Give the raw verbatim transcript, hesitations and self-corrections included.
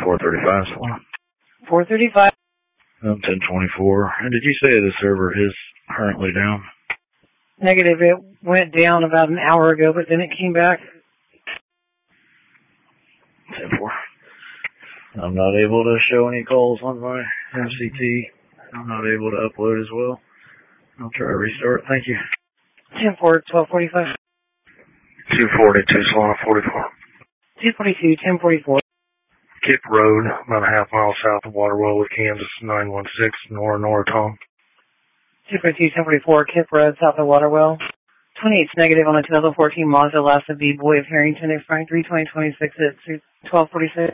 four thirty-five, Solana. four thirty-five. Um, ten twenty-four. And did you say the server is currently down? Negative. It went down about an hour ago, but then it came back. ten four. I'm not able to show any calls on my M C T. I'm not able to upload as well. I'll try to restart. Thank you. ten four, twelve forty-five. two forty-two, Solana forty-four. two forty-two, ten forty-four. Kip Road, about a half mile south of Waterwell with Kansas, nine one six, Nora, Nora, Tom. two forty-two, ten forty-four, Kip Road, south of Waterwell. twenty-eight's negative on a two thousand fourteen Mazda Lassa B Boy of Harrington, expiring three twenty twenty-six at twelve forty-six.